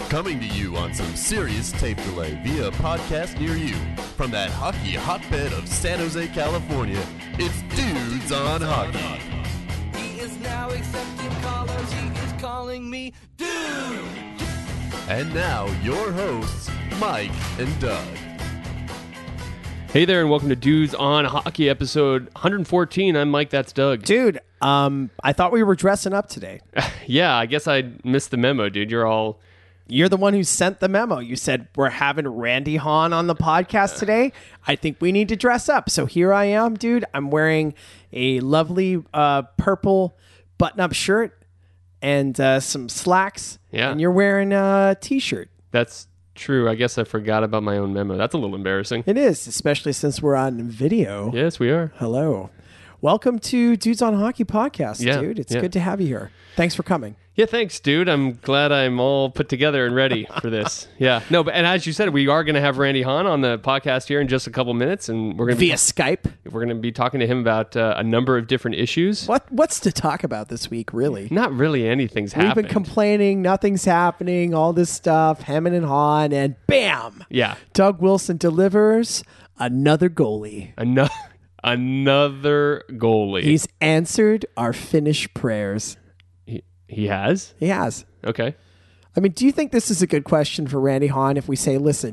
Coming to you on some serious tape delay via a podcast near you. From that hockey hotbed of San Jose, California, it's Dudes on Hockey. He is now accepting callers, he is calling me Dude. And now, your hosts, Mike and Doug. Hey there, and welcome to Dudes on Hockey, episode 114. I'm Mike, that's Doug. Dude, I thought we were dressing up today. Yeah, I guess I missed the memo, dude. You're the one who sent the memo. You said, we're having Randy Hahn on the podcast today. I think we need to dress up. So here I am, dude. I'm wearing a lovely purple button-up shirt and some slacks. Yeah. And you're wearing a T-shirt. That's true. I guess I forgot about my own memo. That's a little embarrassing. It is, especially since we're on video. Yes, we are. Hello. Welcome to Dudes on Hockey podcast, Yeah, dude. It's yeah. good to have you here. Thanks for coming. Yeah, thanks, dude. I'm glad I'm all put together and ready for this. Yeah. No, but and as you said, we are going to have Randy Hahn on the podcast here in just a couple minutes, and we're going to Via Skype. we're going to be talking to him about a number of different issues. What's to talk about this week, really? Not really anything's We've happened. been complaining, nothing's happening, all this stuff, Hammond and Hahn, and bam! Yeah. Doug Wilson delivers another goalie. Another goalie. He's answered our Finnish prayers. He has? He has. Okay. I mean, do you think this is a good question for Randy Hahn if we say, listen,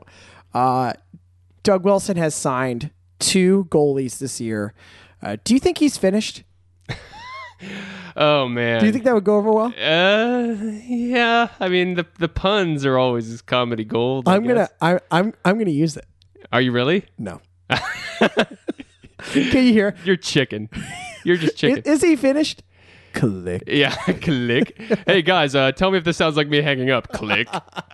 Doug Wilson has signed 2 goalies this year. Do you think he's finished? Oh, man. Do you think that would go over well? Yeah. I mean, the puns are always comedy gold. I'm gonna use it. Are you really? No. Can you hear? You're chicken. You're just chicken. Is he finished? Click. Yeah. Click. Hey, guys, tell me if this sounds like me hanging up. Click.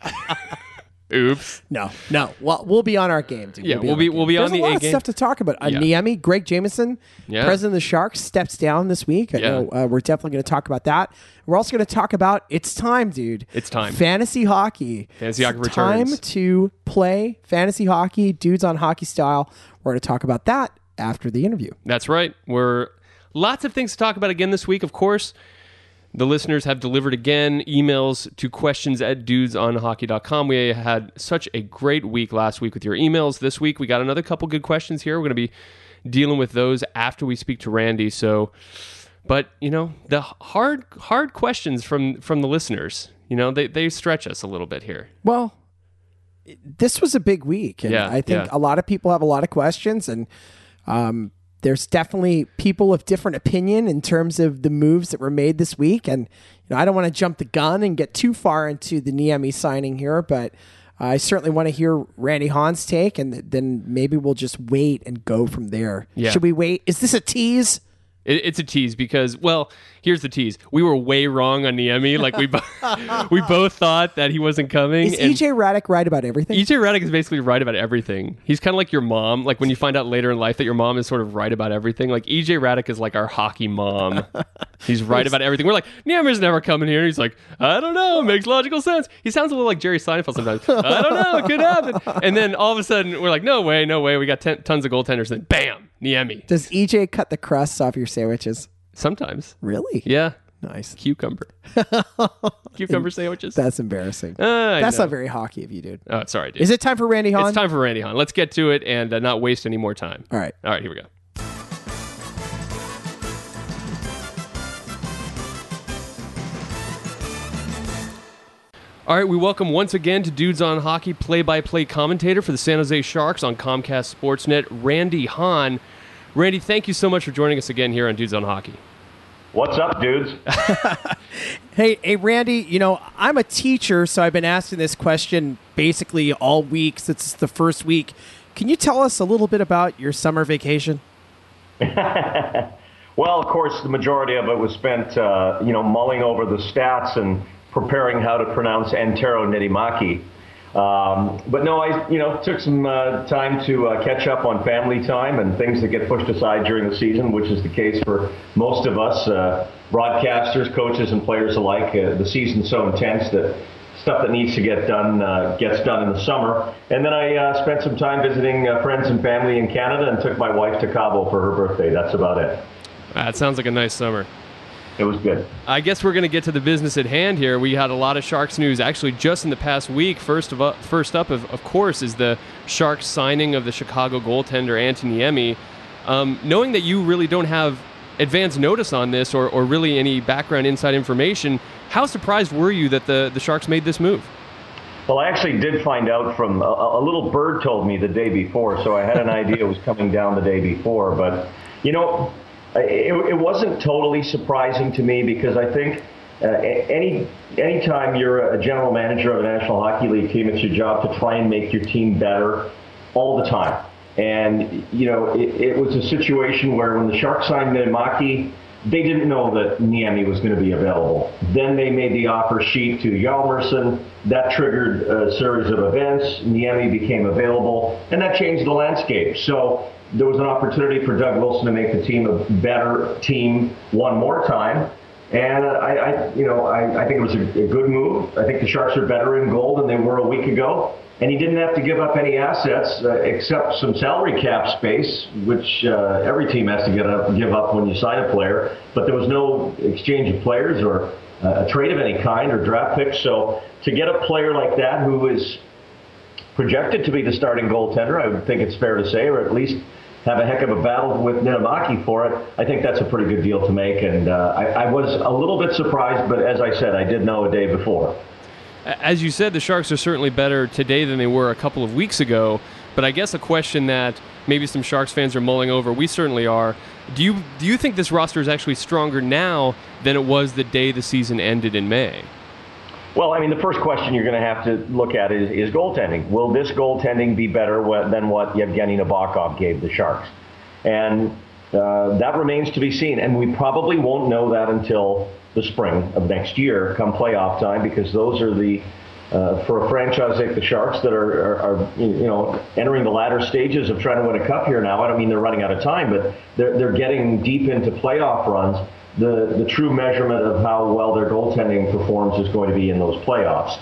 Oops. No. Well, we'll be on our game, dude. Yeah, we'll be There's on the a lot A of game. stuff to talk about. Yeah. Niemi, Greg Jameson, Yeah. president of the Sharks, steps down this week. I know we're definitely going to talk about that. We're also going to talk about it's time, dude. It's time. Fantasy hockey. Fantasy hockey It's time returns. to play fantasy hockey, Dudes on Hockey style. We're going to talk about that after the interview. That's right. We're lots of things to talk about again this week, of course. The listeners have delivered again emails to questions@dudesonhockey.com. We had such a great week last week with your emails. This week, we got another couple good questions here. We're going to be dealing with those after we speak to Randy. So, but, the hard questions from the listeners, they stretch us a little bit here. Well, this was a big week. And Yeah, I think yeah. a lot of people have a lot of questions, and there's definitely people of different opinion in terms of the moves that were made this week. And I don't want to jump the gun and get too far into the Niemi signing here, but I certainly want to hear Randy Hahn's take, and then maybe we'll just wait and go from there. Yeah. Should we wait? Is this a tease? It's a tease because, well, here's the tease. We were way wrong on Niemi. Like, we both thought that he wasn't coming. Is and EJ Raddick right about everything? EJ Raddick is basically right about everything. He's kind of like your mom. Like, when you find out later in life that your mom is sort of right about everything. Like, EJ Raddick is like our hockey mom. He's right about everything. We're like, Niemi's never coming here. And he's like, I don't know. It makes logical sense. He sounds a little like Jerry Seinfeld sometimes. I don't know. It could happen. And then all of a sudden, we're like, no way. We got tons of goaltenders. And then, bam, Niemi. Does EJ cut the crusts off your sandwiches? Sometimes. Really? Yeah. Nice. Cucumber sandwiches. That's embarrassing. I That's know. not very hockey of you, dude. Oh, sorry, dude. Is it time for Randy Hahn? It's time for Randy Hahn. Let's get to it and not waste any more time. All right. All right, here we go. All right, we welcome once again to Dudes on Hockey play-by-play commentator for the San Jose Sharks on Comcast Sportsnet, Randy Hahn. Randy, thank you so much for joining us again here on Dudes on Hockey. What's up, dudes? Hey, Randy, I'm a teacher, so I've been asking this question basically all week since it's the first week. Can you tell us a little bit about your summer vacation? Well, of course, the majority of it was spent, mulling over the stats and preparing how to pronounce Antero Niittymaki. But no, I took some time to catch up on family time and things that get pushed aside during the season, which is the case for most of us, broadcasters, coaches, and players alike. The season's so intense that stuff that needs to get done gets done in the summer. And then I spent some time visiting friends and family in Canada and took my wife to Cabo for her birthday. That's about it. That sounds like a nice summer. It was good. I guess we're going to get to the business at hand here. We had a lot of Sharks news actually just in the past week. First up, of course, is the Sharks signing of the Chicago goaltender Antti Niemi. Knowing that you really don't have advance notice on this or really any background inside information, how surprised were you that the Sharks made this move? Well, I actually did find out from a little bird told me the day before, so I had an idea it was coming down the day before. But, it wasn't totally surprising to me because I think anytime you're a general manager of a National Hockey League team, it's your job to try and make your team better all the time. And, it was a situation where when the Sharks signed Niemi, they didn't know that Niemi was going to be available. Then they made the offer sheet to Hjalmarsson. That triggered a series of events. Niemi became available, and that changed the landscape. So there was an opportunity for Doug Wilson to make the team a better team one more time. And I think it was a good move. I think the Sharks are better in goal than they were a week ago. And he didn't have to give up any assets except some salary cap space, which every team has to give up when you sign a player. But there was no exchange of players or a trade of any kind or draft picks. So to get a player like that who is projected to be the starting goaltender, I would think it's fair to say, or at least have a heck of a battle with Niemi for it, I think that's a pretty good deal to make. And I was a little bit surprised, but as I said, I did know a day before. As you said, the Sharks are certainly better today than they were a couple of weeks ago, but I guess a question that maybe some Sharks fans are mulling over, we certainly are, do you think this roster is actually stronger now than it was the day the season ended in May? Well, I mean, the first question you're going to have to look at is goaltending. Will this goaltending be better than what Yevgeny Nabokov gave the Sharks? And that remains to be seen, and we probably won't know that until the spring of next year, come playoff time, because those are the for a franchise like the Sharks that are entering the latter stages of trying to win a cup here now. I don't mean they're running out of time, but they're getting deep into playoff runs. The true measurement of how well their goaltending performs is going to be in those playoffs.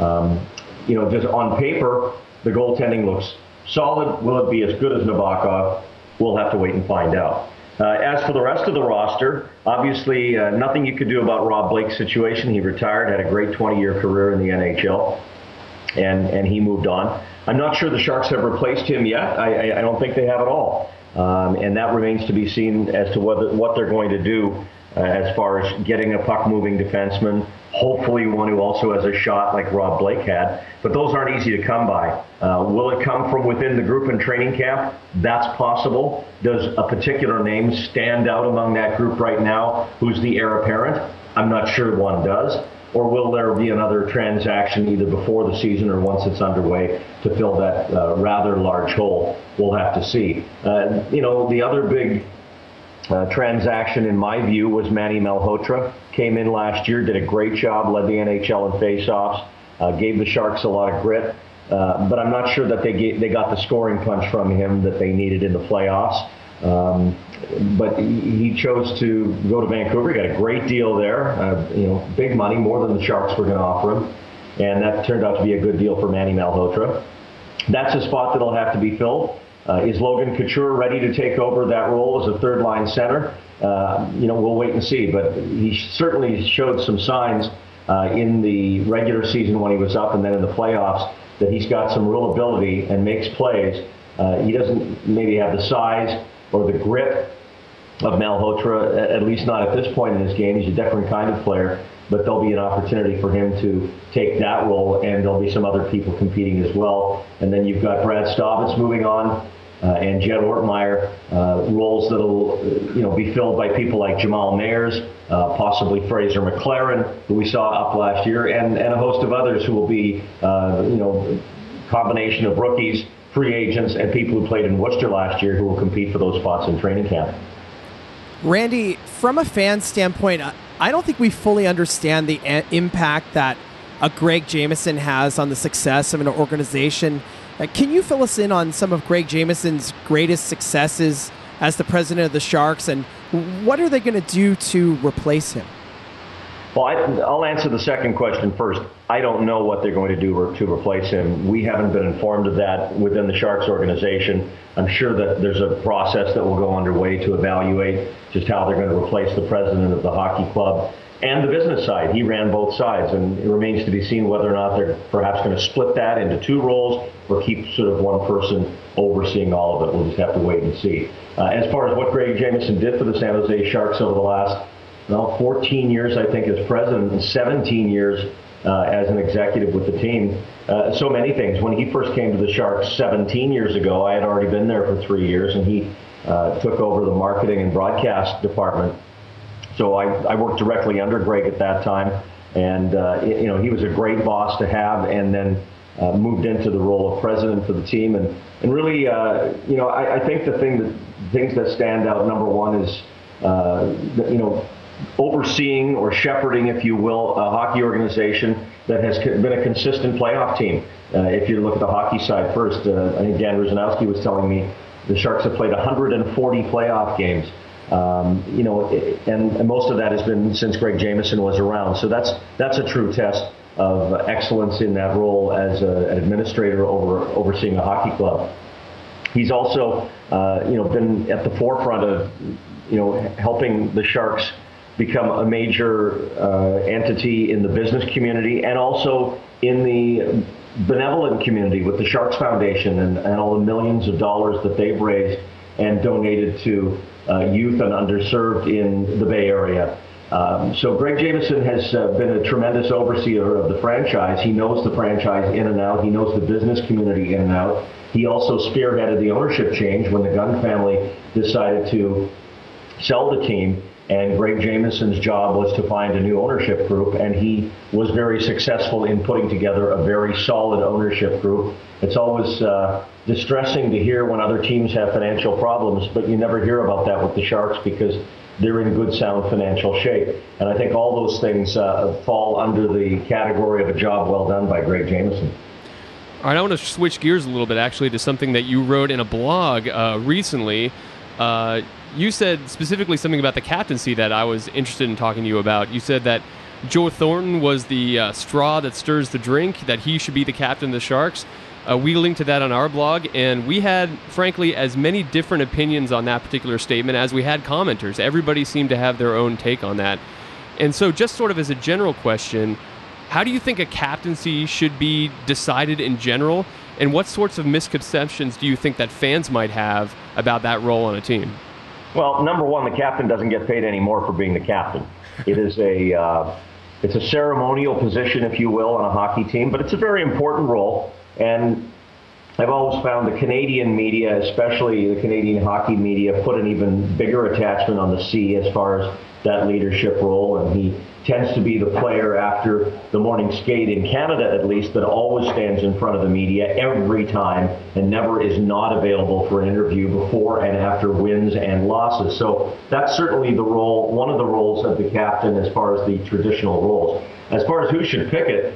Just on paper, the goaltending looks solid. Will it be as good as Nabokov? We'll have to wait and find out. As for the rest of the roster, obviously nothing you could do about Rob Blake's situation. He retired, had a great 20-year career in the NHL, and he moved on. I'm not sure the Sharks have replaced him yet. I don't think they have at all. And that remains to be seen as to what they're going to do as far as getting a puck-moving defenseman, hopefully one who also has a shot like Rob Blake had. But those aren't easy to come by. Will it come from within the group in training camp? That's possible. Does a particular name stand out among that group right now who's the heir apparent? I'm not sure one does. Or will there be another transaction either before the season or once it's underway to fill that rather large hole? We'll have to see. The other big transaction, in my view, was Manny Malhotra. Came in last year, did a great job, led the NHL in faceoffs, gave the Sharks a lot of grit. But I'm not sure that they got the scoring punch from him that they needed in the playoffs. But he chose to go to Vancouver. He got a great deal there, big money, more than the Sharks were going to offer him. And that turned out to be a good deal for Manny Malhotra. That's a spot that'll have to be filled. Is Logan Couture ready to take over that role as a third-line center? We'll wait and see. But he certainly showed some signs in the regular season when he was up and then in the playoffs that he's got some real ability and makes plays. He doesn't maybe have the size or the grit of Malhotra, at least not at this point in his game. He's a different kind of player, but there'll be an opportunity for him to take that role, and there'll be some other people competing as well. And then you've got Brad Staubitz moving on, and Jed Ortmeyer, roles that'll be filled by people like Jamal Mayers, possibly Fraser McLaren, who we saw up last year, and a host of others who will be combination of rookies, free agents, and people who played in Worcester last year who will compete for those spots in training camp. Randy, from a fan standpoint, I don't think we fully understand the impact that a Greg Jameson has on the success of an organization. Can you fill us in on some of Greg Jameson's greatest successes as the president of the Sharks, and what are they going to do to replace him? Well, I'll answer the second question first. I don't know what they're going to do to replace him. We haven't been informed of that within the Sharks organization. I'm sure that there's a process that will go underway to evaluate just how they're going to replace the president of the hockey club and the business side. He ran both sides, and it remains to be seen whether or not they're perhaps going to split that into two roles or keep sort of one person overseeing all of it. We'll just have to wait and see. As far as what Greg Jamieson did for the San Jose Sharks over the last 14 years, I think, as president, and 17 years as an executive with the team. So many things. When he first came to the Sharks 17 years ago, I had already been there for 3 years, and he took over the marketing and broadcast department. So I worked directly under Greg at that time, and he was a great boss to have, and then moved into the role of president for the team. And really, I think things that stand out, number one is, overseeing or shepherding, if you will, a hockey organization that has been a consistent playoff team. If you look at the hockey side first, I think Dan Ruzanowski was telling me the Sharks have played 140 playoff games. And most of that has been since Greg Jamieson was around. So that's a true test of excellence in that role as an administrator overseeing a hockey club. He's also, been at the forefront of, helping the Sharks become a major entity in the business community and also in the benevolent community with the Sharks Foundation and all the millions of dollars that they've raised and donated to youth and underserved in the Bay Area. So Greg Jamieson has been a tremendous overseer of the franchise. He knows the franchise in and out. He knows the business community in and out. He also spearheaded the ownership change when the Gunn family decided to sell the team. And Greg Jamieson's job was to find a new ownership group, and he was very successful in putting together a very solid ownership group. It's always distressing to hear when other teams have financial problems, but you never hear about that with the Sharks because they're in good, sound financial shape. And I think all those things fall under the category of a job well done by Greg Jamieson. All right, I want to switch gears a little bit, actually, to something that you wrote in a blog recently. You said specifically something about the captaincy that I was interested in talking to you about. You said that Joe Thornton was the straw that stirs the drink, that he should be the captain of the Sharks. We linked to that on our blog, and we had, frankly, as many different opinions on that particular statement as we had commenters. Everybody seemed to have their own take on that. And so just sort of as a general question, how do you think a captaincy should be decided in general, and what sorts of misconceptions do you think that fans might have about that role on a team? Well, number one, the captain doesn't get paid any more for being the captain. It is it's a ceremonial position, if you will, on a hockey team, but it's a very important role. And I've always found the Canadian media, especially the Canadian hockey media, put an even bigger attachment on the C as far as that leadership role. And he tends to be the player after the morning skate, in Canada at least, that always stands in front of the media every time and never is not available for an interview before and after wins and losses. So that's certainly the role, one of the roles of the captain as far as the traditional roles. As far as who should pick it,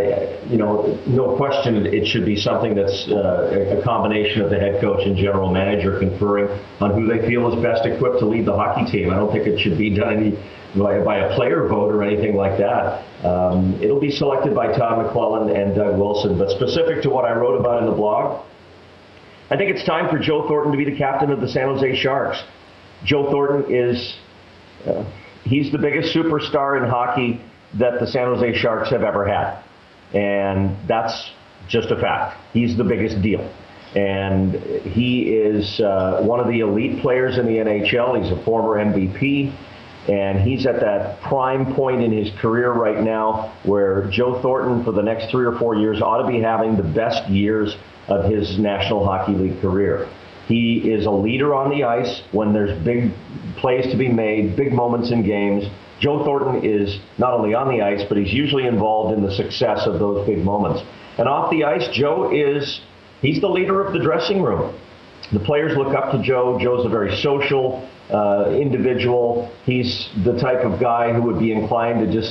no question it should be something that's a combination of the head coach and general manager conferring on who they feel is best equipped to lead the hockey team. I don't think it should be done by a player vote or anything like that. It'll be selected by Todd McClellan and Doug Wilson. But specific to what I wrote about in the blog, I think it's time for Joe Thornton to be the captain of the San Jose Sharks. Joe Thornton is, he's the biggest superstar in hockey that the San Jose Sharks have ever had. And that's just a fact. He's the biggest deal. And he is one of the elite players in the NHL. He's a former MVP. And he's at that prime point in his career right now where Joe Thornton, for the next 3 or 4 years, ought to be having the best years of his National Hockey League career. He is a leader on the ice when there's big plays to be made, big moments in games. Joe Thornton is not only on the ice, but he's usually involved in the success of those big moments. And off the ice, he's the leader of the dressing room. The players look up to Joe. Joe's a very social individual. He's the type of guy who would be inclined to just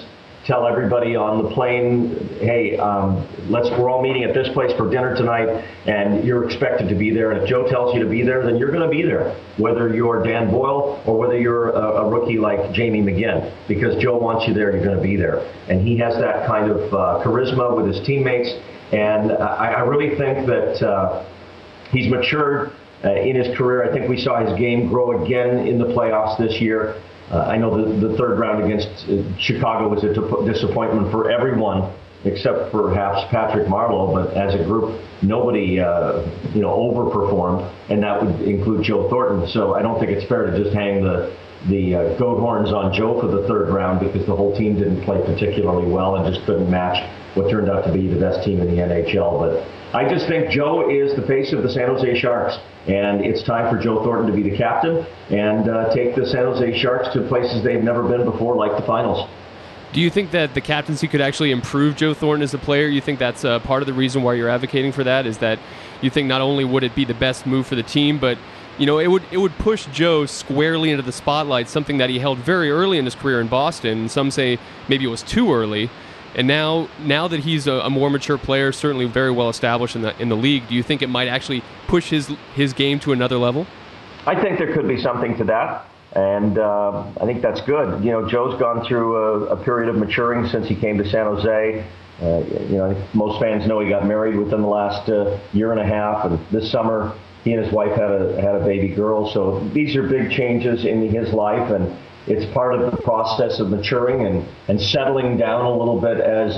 tell everybody on the plane, hey, we're all meeting at this place for dinner tonight, and you're expected to be there. And if Joe tells you to be there, then you're going to be there, whether you're Dan Boyle or whether you're a rookie like Jamie McGinn, because Joe wants you there, you're going to be there. And he has that kind of charisma with his teammates, and I really think that he's matured in his career. I think we saw his game grow again in the playoffs this year. I know the third round against Chicago was a disappointment for everyone except perhaps Patrick Marleau, but as a group, nobody overperformed, and that would include Joe Thornton. So I don't think it's fair to just hang the goat horns on Joe for the third round, because the whole team didn't play particularly well and just couldn't match what turned out to be the best team in the NHL. But I just think Joe is the face of the San Jose Sharks, and it's time for Joe Thornton to be the captain and take the San Jose Sharks to places they've never been before, like the finals. Do you think that the captaincy could actually improve Joe Thornton as a player? You think that's part of the reason why you're advocating for that, is that you think not only would it be the best move for the team, but it would push Joe squarely into the spotlight, something that he held very early in his career in Boston. And some say maybe it was too early. And now that he's a more mature player, certainly very well established in the league, do you think it might actually push his game to another level? I think there could be something to that, and I think that's good. Joe's gone through a period of maturing since he came to San Jose. I think most fans know he got married within the last year and a half, and this summer he and his wife had a baby girl. So these are big changes in his life, and it's part of the process of maturing and settling down a little bit as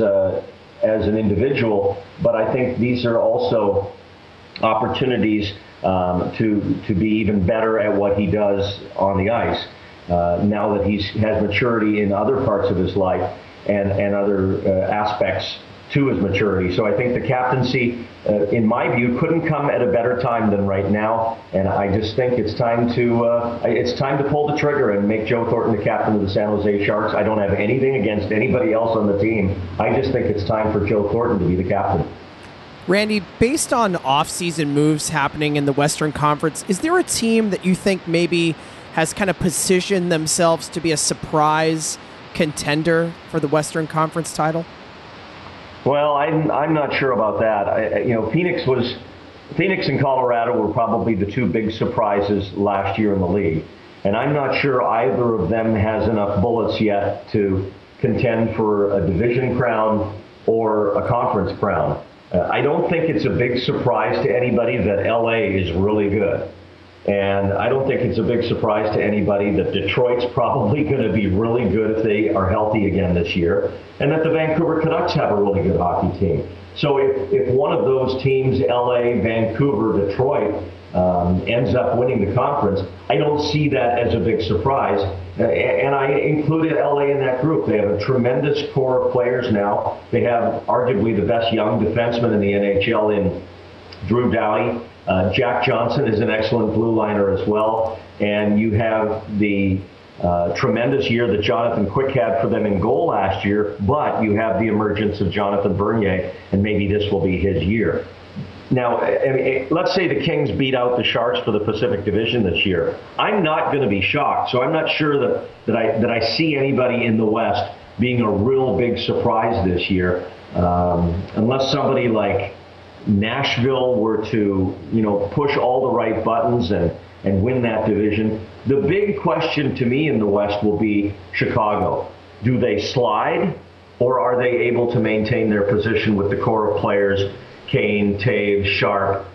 an individual. But I think these are also opportunities to be even better at what he does on the ice. Now that he has maturity in other parts of his life and other aspects to his maturity. So I think the captaincy, in my view, couldn't come at a better time than right now. And I just think it's time to pull the trigger and make Joe Thornton the captain of the San Jose Sharks. I don't have anything against anybody else on the team. I just think it's time for Joe Thornton to be the captain. Randy, based on off-season moves happening in the Western Conference, is there a team that you think maybe has kind of positioned themselves to be a surprise contender for the Western Conference title? Well, I'm not sure about that. Phoenix and Colorado were probably the two big surprises last year in the league, and I'm not sure either of them has enough bullets yet to contend for a division crown or a conference crown. I don't think it's a big surprise to anybody that LA is really good. And I don't think it's a big surprise to anybody that Detroit's probably going to be really good if they are healthy again this year, and that the Vancouver Canucks have a really good hockey team. So if one of those teams, LA, Vancouver, Detroit, ends up winning the conference, I don't see that as a big surprise. And I included LA in that group. They have a tremendous core of players now. They have arguably the best young defenseman in the NHL in Drew Doughty. Jack Johnson is an excellent blue liner as well. And you have the tremendous year that Jonathan Quick had for them in goal last year, but you have the emergence of Jonathan Bernier, and maybe this will be his year. Now, let's say the Kings beat out the Sharks for the Pacific Division this year. I'm not going to be shocked, so I'm not sure that I see anybody in the West being a real big surprise this year, unless somebody like Nashville were to, push all the right buttons and win that division. The big question to me in the West will be Chicago. Do they slide, or are they able to maintain their position with the core of players, Kane, Taves, Sharp,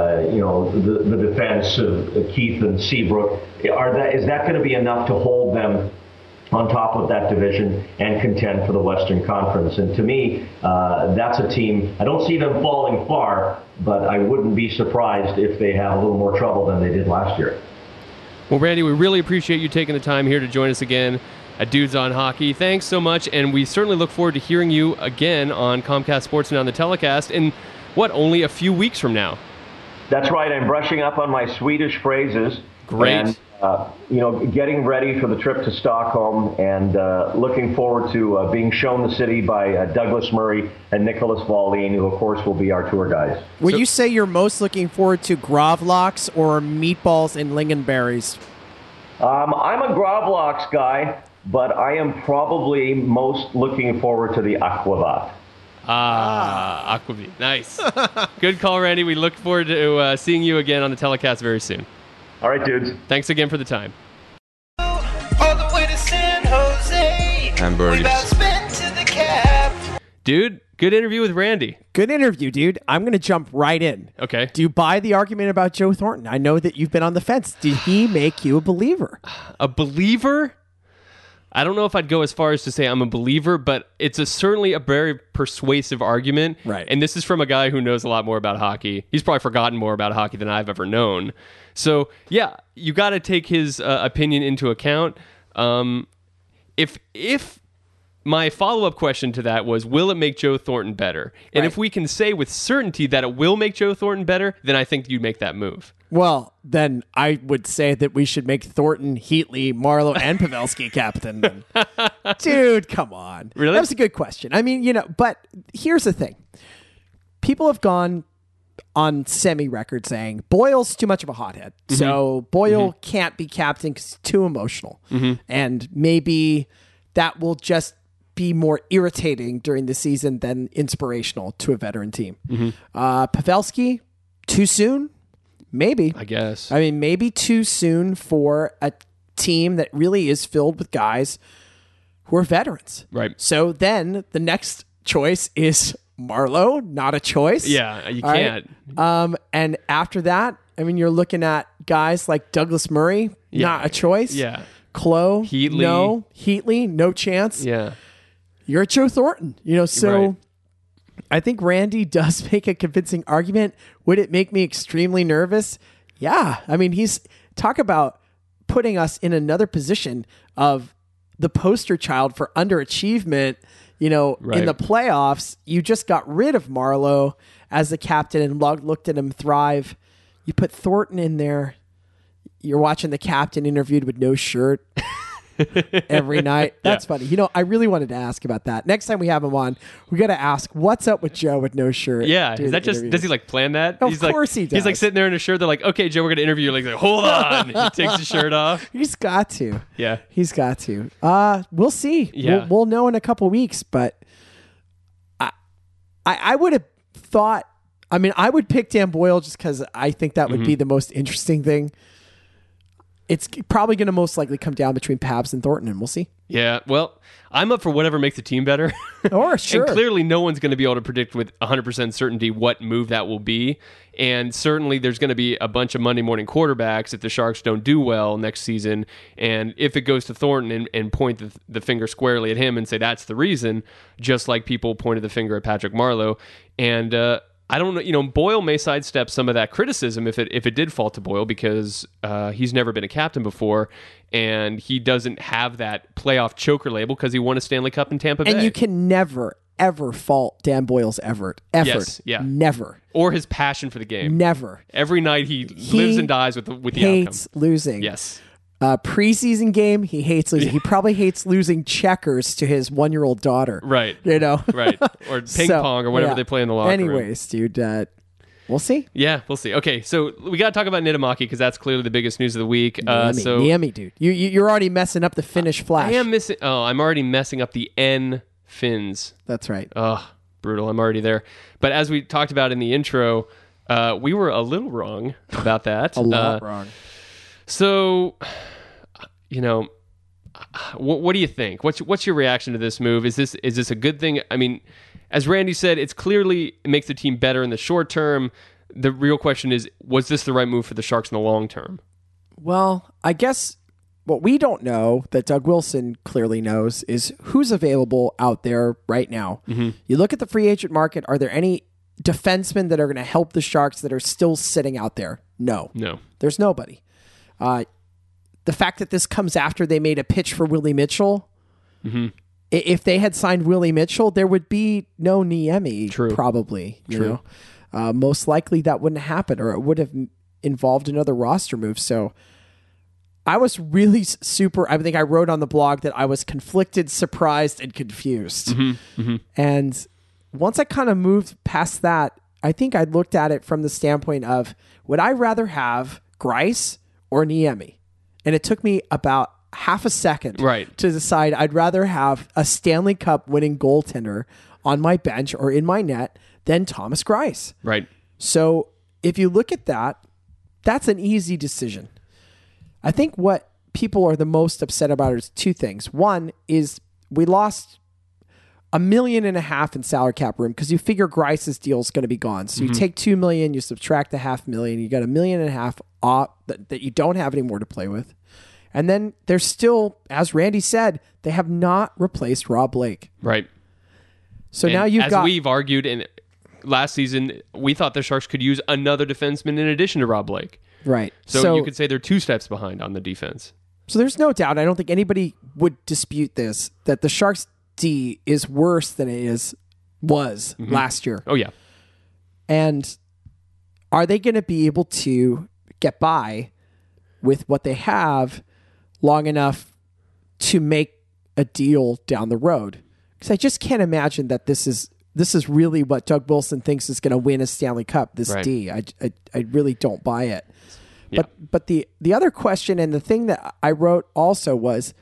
the defense of Keith and Seabrook? Is that going to be enough to hold them on top of that division and contend for the Western Conference? And to me, that's a team, I don't see them falling far, but I wouldn't be surprised if they have a little more trouble than they did last year. Well, Randy, we really appreciate you taking the time here to join us again at Dudes on Hockey. Thanks so much, and we certainly look forward to hearing you again on Comcast Sportsnet on the telecast in, only a few weeks from now? That's right. I'm brushing up on my Swedish phrases. Great. And, getting ready for the trip to Stockholm, and looking forward to being shown the city by Douglas Murray and Nicholas Wallin, who, of course, will be our tour guides. Would you say you're most looking forward to gravlax or meatballs and lingonberries? I'm a gravlax guy. but I am probably most looking forward to the Aquavat. Aquavit. Nice. Good call, Randy. We look forward to seeing you again on the telecast very soon. All right, dudes. Thanks again for the time. All the way to San Jose. Hamburgers. We've outspent to the cap. Dude, good interview with Randy. Good interview, dude. I'm going to jump right in. Okay. Do you buy the argument about Joe Thornton? I know that you've been on the fence. Did he make you a believer? A believer? I don't know if I'd go as far as to say I'm a believer, but it's certainly a very persuasive argument. Right. And this is from a guy who knows a lot more about hockey. He's probably forgotten more about hockey than I've ever known. So, yeah, you got to take his opinion into account. If my follow-up question to that was, will it make Joe Thornton better? And if we can say with certainty that it will make Joe Thornton better, then I think you'd make that move. Well, then I would say that we should make Thornton, Heatley, Marlowe, and Pavelski captain. Dude, come on. Really? That was a good question. I mean, but here's the thing. People have gone on semi-record saying Boyle's too much of a hothead. Mm-hmm. So Boyle can't be captain because he's too emotional. Mm-hmm. And maybe that will just be more irritating during the season than inspirational to a veteran team. Mm-hmm. Pavelski, too soon? Maybe. I guess. I mean, maybe too soon for a team that really is filled with guys who are veterans. Right. So then the next choice is Marlowe, not a choice. Yeah, you All can't. right? And after that, I mean, you're looking at guys like Douglas Murray, Yeah. not a choice. Yeah. Clough, Heatley. no. Heatley, no chance. Yeah. You're Joe Thornton, so Right. I think Randy does make a convincing argument. Would it make me extremely nervous? Yeah. I mean, talk about putting us in another position of the poster child for underachievement. Right. In the playoffs, you just got rid of Marlowe as the captain and looked at him thrive. You put Thornton in there. You're watching the captain interviewed with no shirt every night. That's funny. I really wanted to ask about that. Next time we have him on, we got to ask, what's up with Joe with no shirt? Yeah, during is that the just interviews? does he like plan that? Of course he He's like does. sitting there in a shirt. They're like, okay, Joe, we're gonna interview you. Like, hold on. He takes his shirt off. He's got to. Yeah. He's got to. We'll see. Yeah. We'll know in a couple weeks, but I would have thought, I mean, I would pick Dan Boyle just because I think that would be the most interesting thing. It's probably going to most likely come down between Pabst and Thornton, and we'll see. Yeah. Well, I'm up for whatever makes the team better. Or sure. And clearly, no one's going to be able to predict with 100% certainty what move that will be. And certainly, there's going to be a bunch of Monday morning quarterbacks if the Sharks don't do well next season. And if it goes to Thornton and point the finger squarely at him and say that's the reason, just like people pointed the finger at Patrick Marleau. And I don't know, Boyle may sidestep some of that criticism if it did fall to Boyle because he's never been a captain before and he doesn't have that playoff choker label because he won a Stanley Cup in Tampa Bay. And you can never, ever fault Dan Boyle's effort. Yes, yeah. Never. Or his passion for the game. Never. Every night he lives and dies with the hates outcome. losing. Yes. Preseason game, he hates losing. He probably hates losing checkers to his 1-year-old daughter. Right. Right. Or ping pong or whatever they play in the locker room. Anyways, dude, we'll see. Yeah, we'll see. Okay, so we got to talk about Niittymaki because that's clearly the biggest news of the week. Niemi, dude. You're already messing up the Finnish flash. I am missing. Oh, I'm already messing up the N Finns. That's right. Oh, brutal. I'm already there. But as we talked about in the intro, we were a little wrong about that. A lot wrong. So, what do you think? What's your reaction to this move? Is this a good thing? I mean, as Randy said, it makes the team better in the short term. The real question is, was this the right move for the Sharks in the long term? Well, I guess what we don't know that Doug Wilson clearly knows is who's available out there right now. Mm-hmm. You look at the free agent market. Are there any defensemen that are going to help the Sharks that are still sitting out there? No. There's nobody. The fact that this comes after they made a pitch for Willie Mitchell, if they had signed Willie Mitchell, there would be no Niemi. True. Probably. True. Most likely that wouldn't happen, or it would have involved another roster move. So I was really I think I wrote on the blog that I was conflicted, surprised, and confused. And once I kind of moved past that, I think I looked at it from the standpoint of, would I rather have Greiss or Niemi? And it took me about half a second Right. to decide I'd rather have a Stanley Cup winning goaltender on my bench or in my net than Thomas Greiss. Right. So if you look at that, that's an easy decision. I think what people are the most upset about is two things. One is we lost $1.5 million in salary cap room because you figure Greiss's deal is going to be gone. So you take $2 million, you subtract the $500,000, you got $1.5 million off that you don't have any more to play with. And then there's still, as Randy said, they have not replaced Rob Blake. Right. So And now you've got... As we've argued in last season, we thought the Sharks could use another defenseman in addition to Rob Blake. Right. So you could say they're 2 steps behind on the defense. So there's no doubt, I don't think anybody would dispute this, that the Sharks D is worse than it was last year. Oh, yeah. And are they going to be able to get by with what they have long enough to make a deal down the road? Because I just can't imagine that this is really what Doug Wilson thinks is going to win a Stanley Cup, this Right. D. I really don't buy it. Yeah. But the other question and the thing that I wrote also was,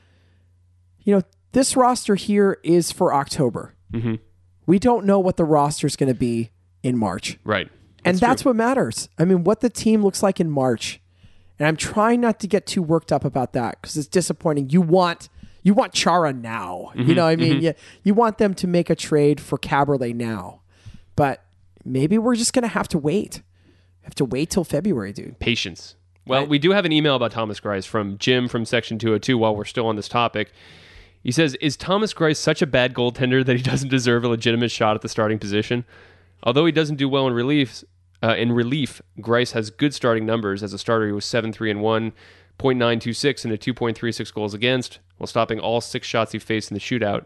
this roster here is for October. Mm-hmm. We don't know what the roster is going to be in March. Right. And that's true. what matters. I mean, what the team looks like in March. And I'm trying not to get too worked up about that because it's disappointing. You want Chara now. You know what I mean? You want them to make a trade for Caberlet now. But maybe we're just going to have to wait. Have to wait till February, dude. Patience. Well, we do have an email about Thomas Greiss from Jim from Section 202 while we're still on this topic. He says, is Thomas Greiss such a bad goaltender that he doesn't deserve a legitimate shot at the starting position? Although he doesn't do well in relief, Greiss has good starting numbers. As a starter, he was 7-3-1, .926 and a 2.36 goals against, while stopping all 6 shots he faced in the shootout.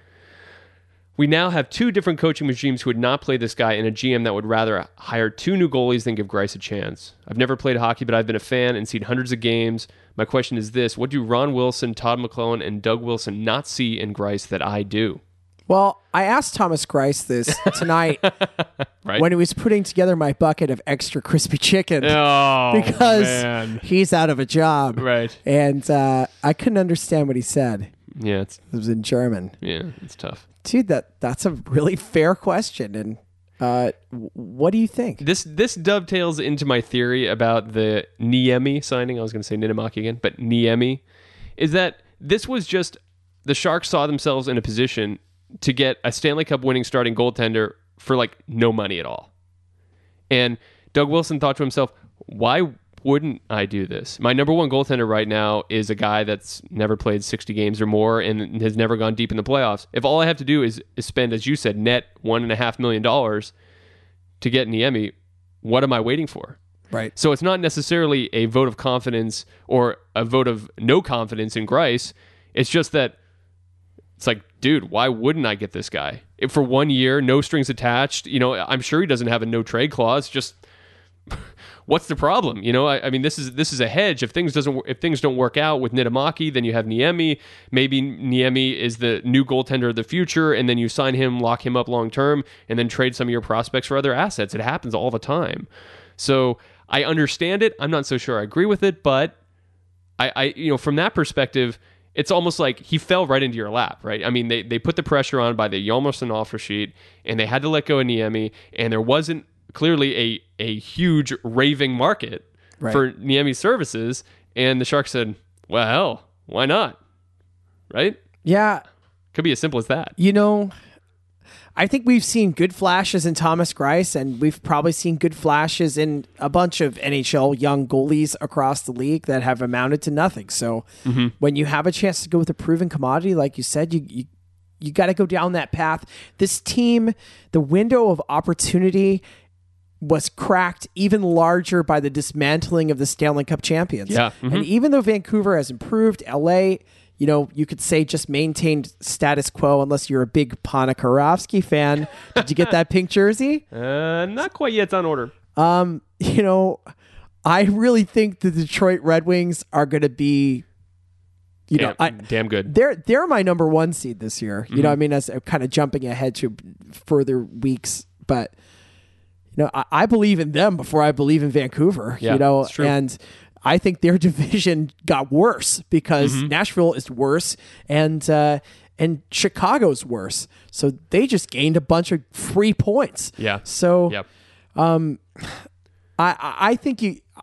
We now have 2 different coaching regimes who would not play this guy and a GM that would rather hire 2 new goalies than give Greiss a chance. I've never played hockey, but I've been a fan and seen hundreds of games. My question is this: what do Ron Wilson, Todd McClellan, and Doug Wilson not see in Greiss that I do? Well, I asked Thomas Greiss this tonight Right? when he was putting together my bucket of extra crispy chicken Oh, because man. he's out of a job. Right. And I couldn't understand what he said. Yeah, It was in German. it's tough. Dude, that's a really fair question. And what do you think? This dovetails into my theory about the Niemi signing. I was going to say Ninemaki again, but Niemi is that this was just the Sharks saw themselves in a position to get a Stanley Cup winning starting goaltender for like no money at all. And Doug Wilson thought to himself, why wouldn't I do this? My number one goaltender right now is a guy that's never played 60 games or more and has never gone deep in the playoffs. If all I have to do is spend, as you said, net $1.5 million to get Niemi, what am I waiting for? Right. So it's not necessarily a vote of confidence or a vote of no confidence in Greiss. It's just that it's like, dude, why wouldn't I get this guy? If for 1 year, no strings attached, I'm sure he doesn't have a no trade clause. Just what's the problem? I mean, this is a hedge. If things don't work out with Ninemaki, then you have Niemi. Maybe Niemi is the new goaltender of the future, and then you sign him, lock him up long term, and then trade some of your prospects for other assets. It happens all the time. So I understand it. I'm not so sure I agree with it, but I from that perspective, it's almost like he fell right into your lap, right? I mean, they put the pressure on by the Hjalmarsson offer sheet, and they had to let go of Niemi, and there wasn't clearly a huge raving market for Niemi's services, and the Sharks said, well, hell, why not? Right? Yeah. Could be as simple as that. I think we've seen good flashes in Thomas Greiss, and we've probably seen good flashes in a bunch of NHL young goalies across the league that have amounted to nothing. So when you have a chance to go with a proven commodity, like you said, you got to go down that path. This team, the window of opportunity was cracked even larger by the dismantling of the Stanley Cup champions. Yeah. And even though Vancouver has improved, LA, you could say just maintained status quo unless you're a big Ponikarovsky fan. Did you get that pink jersey? Not quite yet. It's on order. I really think the Detroit Red Wings are going to be, damn good. They're my number 1 seed this year. You know what I mean? As kind of jumping ahead to further weeks, but I believe in them before I believe in Vancouver. Yeah, it's true. And I think their division got worse because Nashville is worse and Chicago's worse. So they just gained a bunch of free points. Yeah. So Yep. I think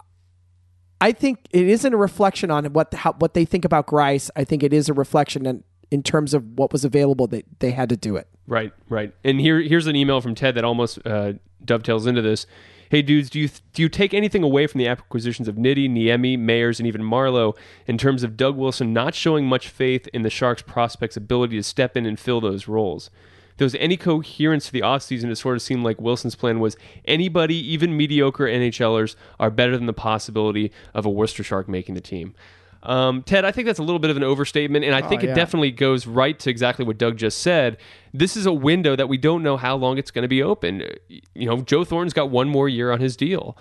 it isn't a reflection on what they think about Grice. I think it is a reflection in terms of what was available that they had to do it. Right. And here's an email from Ted that almost dovetails into this. Hey, dudes, do you take anything away from the acquisitions of Nitti, Niemi, Mayers, and even Marlowe in terms of Doug Wilson not showing much faith in the Sharks' prospects' ability to step in and fill those roles? If there was any coherence to the offseason, it sort of seemed like Wilson's plan was anybody, even mediocre NHLers, are better than the possibility of a Worcester Shark making the team. Ted, I think that's a little bit of an overstatement, and I think it definitely goes right to exactly what Doug just said. This is a window that we don't know how long it's going to be open. Joe Thornton's got one more year on his deal.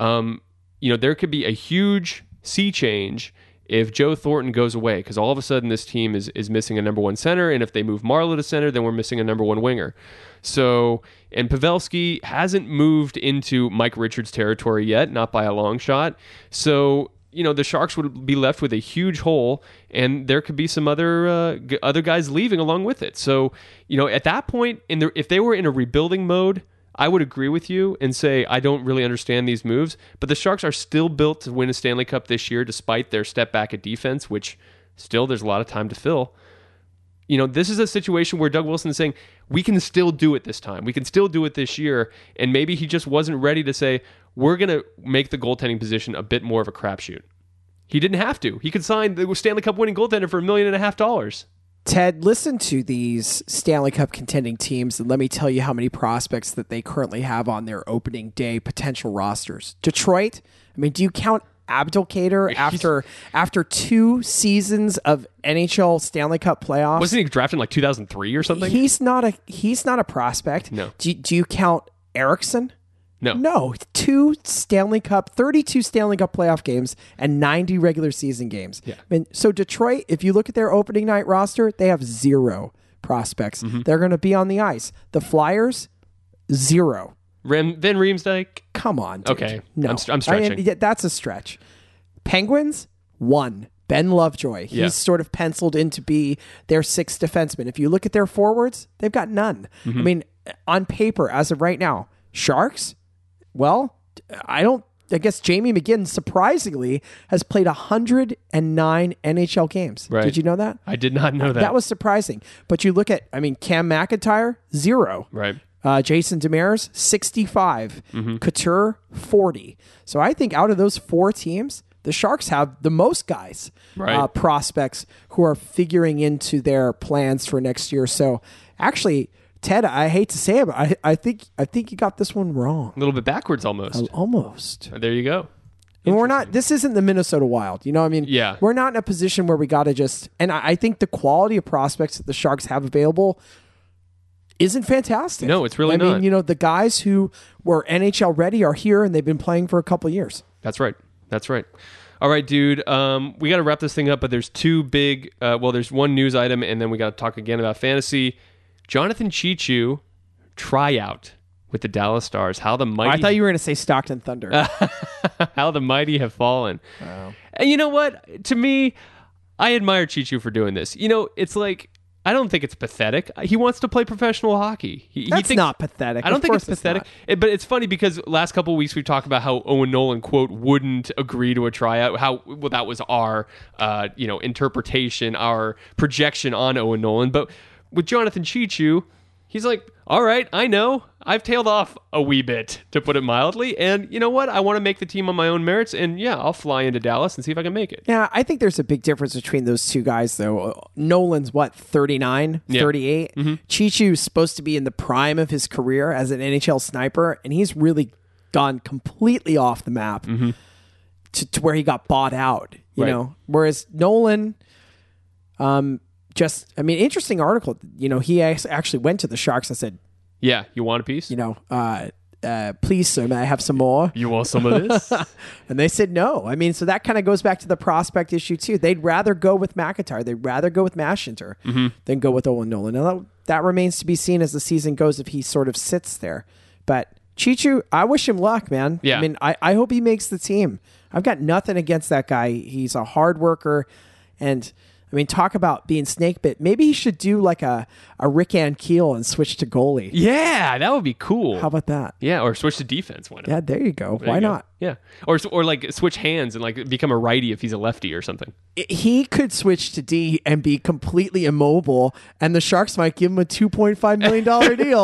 There could be a huge sea change if Joe Thornton goes away, because all of a sudden this team is missing a number one center, and if they move Marlowe to center, then we're missing a number one winger. So, and Pavelski hasn't moved into Mike Richards territory yet, not by a long shot. So, the Sharks would be left with a huge hole, and there could be some other guys leaving along with it. So, at that point, if they were in a rebuilding mode, I would agree with you and say I don't really understand these moves. But the Sharks are still built to win a Stanley Cup this year, despite their step back at defense, which still there's a lot of time to fill. This is a situation where Doug Wilson is saying, we can still do it this time. We can still do it this year. And maybe he just wasn't ready to say, we're going to make the goaltending position a bit more of a crapshoot. He didn't have to. He could sign the Stanley Cup winning goaltender for $1.5 million. Ted, listen to these Stanley Cup contending teams and let me tell you how many prospects that they currently have on their opening day potential rosters. Detroit, do you count Abdelkader after 2 seasons of NHL Stanley Cup playoffs? Wasn't he drafted in like 2003 or something? He's not a prospect. No. Do you count Eriksson? No. 32 Stanley Cup playoff games and 90 regular season games. Yeah. So Detroit, if you look at their opening night roster, they have 0 prospects. They're going to be on the ice. The Flyers, 0. Van Riemsdyk? Come on, dude. Okay. No. I'm stretching. That's a stretch. Penguins, 1. Ben Lovejoy. He's sort of penciled in to be their 6th defenseman. If you look at their forwards, they've got none. On paper, as of right now, Sharks, well, I guess Jamie McGinn, surprisingly, has played 109 NHL games. Right. Did you know that? I did not know that. That was surprising. But you look at, Cam McIntyre, 0. Right. Jason Demers, 65. Couture, 40. So I think out of those 4 teams, the Sharks have the most guys, prospects who are figuring into their plans for next year. So actually, Ted, I hate to say it, but I think you got this one wrong. A little bit backwards almost. Almost. There you go. And we're not, this isn't the Minnesota Wild. Yeah. We're not in a position where we got to just, and I think the quality of prospects that the Sharks have available isn't fantastic. No, it's really not. The guys who were NHL ready are here and they've been playing for a couple of years. That's right. All right, dude. We got to wrap this thing up, but there's 2 big, there's one news item, and then we got to talk again about fantasy. Jonathan Cheechoo tryout with the Dallas Stars. How the mighty! I thought you were going to say Stockton Thunder. How the mighty have fallen. Wow. And you know what? To me, I admire Cheechoo for doing this. It's like, I don't think it's pathetic. He wants to play professional hockey. That's not pathetic. I don't think it's pathetic. But it's funny because last couple of weeks we've talked about how Owen Nolan, quote, wouldn't agree to a tryout. That was our interpretation, our projection on Owen Nolan. But with Jonathan Cheechoo, he's like, all right, I know. I've tailed off a wee bit, to put it mildly. And you know what? I want to make the team on my own merits. And yeah, I'll fly into Dallas and see if I can make it. Yeah, I think there's a big difference between those 2 guys, though. Nolan's, 39, 38? Cheechoo's supposed to be in the prime of his career as an NHL sniper, and he's really gone completely off the map to where he got bought out, you know? Whereas Nolan... interesting article. He actually went to the Sharks and said, yeah, you want a piece? Please, sir, may I have some more? You want some of this? And they said no. So that kind of goes back to the prospect issue, too. They'd rather go with McIntyre. They'd rather go with Mashinter than go with Owen Nolan. Now, that remains to be seen as the season goes if he sort of sits there. But Cheechoo, I wish him luck, man. Yeah. I hope he makes the team. I've got nothing against that guy. He's a hard worker, and I mean, talk about being snake bit. Maybe he should do like a Rick Ankiel and switch to goalie. Yeah, that would be cool. How about that? Yeah, or switch to defense. Why not? Yeah, there you go. There Why you go. not? Yeah, or like switch hands and like become a righty if he's a lefty or something. He could switch to D and be completely immobile, and the Sharks might give him a $2.5 million deal.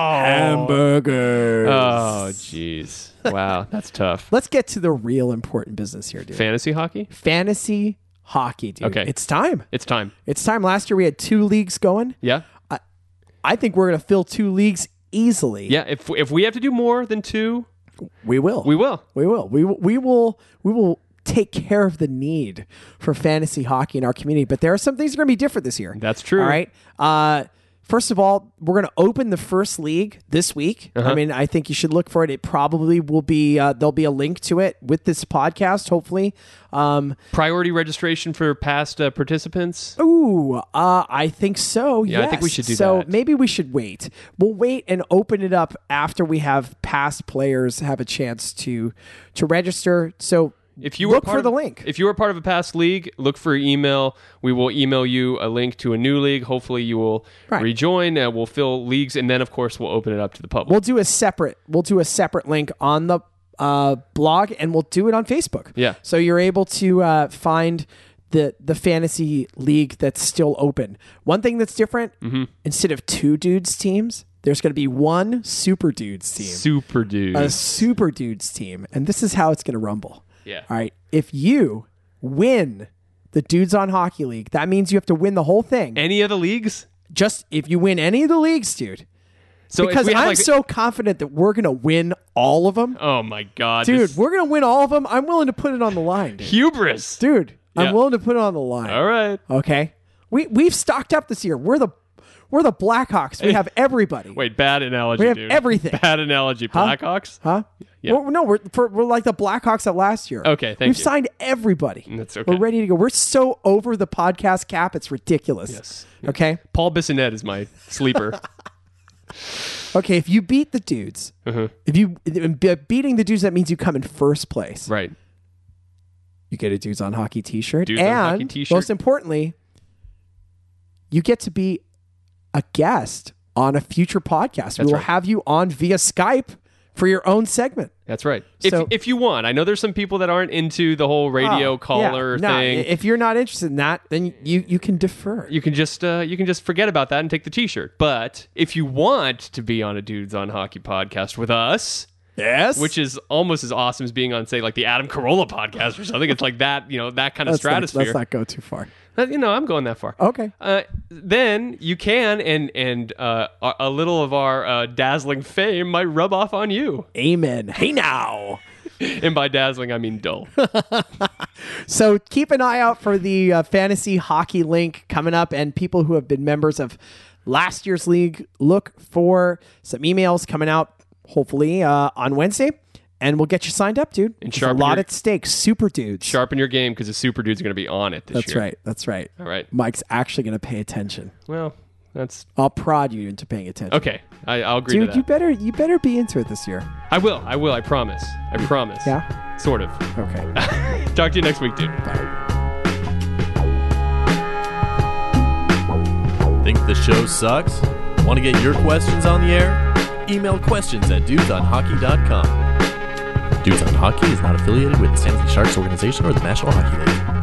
Hamburgers. Oh, jeez. Wow, that's tough. Let's get to the real important business here, dude. Fantasy hockey? Fantasy hockey, dude. Okay. It's time. It's time. It's time. Last year we had 2 leagues going. Yeah? I think we're going to fill 2 leagues easily. Yeah, if we have to do more than 2, We will. we will. We will. We will take care of the need for fantasy hockey in our community. But there are some things that are going to be different this year. That's true. All right. First of all, we're going to open the first league this week. I mean, I think you should look for it. It probably will be, there'll be a link to it with this podcast, hopefully. Priority registration for past participants? I think so. Yeah, I yes. think we should do so that. maybe we should wait. We'll wait and open it up after we have past players have a chance to register. So If you were look part for of, the link. If you were part of a past league, look for email. We will email you a link to a new league. Hopefully you will Right. rejoin. We'll fill leagues, and then of course we'll open it up to the public. We'll do a separate link on the blog, and we'll do it on Facebook. Yeah. So you're able to find the fantasy league that's still open. One thing that's different, instead of 2 dudes teams, there's going to be 1 super dudes team. Super dude. A super dudes team. And this is how it's going to rumble. Yeah. All right. If you win the Dudes on Hockey League, that means you have to win the whole thing. Any of the leagues? Just if you win any of the leagues, dude. So Because if we have I'm so confident that we're going to win all of them. oh my god, Dude, this- we're going to win all of them. I'm willing to put it on the line, dude. hubris. Dude, Yeah. I'm willing to put it on the line. All right. Okay? We've stocked up this year. We're the Blackhawks. We have everybody. Wait, bad analogy, We have dude. everything. Bad analogy. Blackhawks? Huh? Yeah. We're like the Blackhawks of last year. Okay, thank We've you. signed everybody. That's okay. We're ready to go. We're so over the podcast cap. It's ridiculous. Yes. Okay? Paul Bissonnette is my sleeper. Okay, if you beat the dudes, if you beating the dudes, that means you come in first place. Right. You get a Dudes on Hockey t-shirt. Dudes on and Hockey t-shirt. most importantly, you get to be a guest on a future podcast. We will right. have you on via Skype for your own segment. That's right. So- if you want, I know there's some people that aren't into the whole radio caller No, thing. if you're not interested in that, then you can defer. You can just forget about that and take the t-shirt. But if you want to be on a Dudes on Hockey podcast with us, Yes. which is almost as awesome as being on, say, like the Adam Carolla podcast or something, it's like that, that kind of stratosphere. Let's not go too far. I'm going that far. Okay. Then you can, and a little of our dazzling fame might rub off on you. Amen. Hey now. And by dazzling, I mean dull. So keep an eye out for the fantasy hockey link coming up, and people who have been members of last year's league, look for some emails coming out hopefully on Wednesday, and we'll get you signed up, dude. And There's a sharpen lot your- at stake. Super dudes. Sharpen your game because the super dude's going to be on it this year. That's right. All right. Mike's actually going to pay attention. Well, that's I'll prod you into paying attention. okay. I'll agree to Dude, that. you better be into it this year. I will. I promise. I promise. Yeah? Sort of. Okay. Talk to you next week, dude. Think the show sucks? Want to get your questions on the air? Email questions at dudesonhockey.com. Dudes on Hockey is not affiliated with the San Jose Sharks organization or the National Hockey League.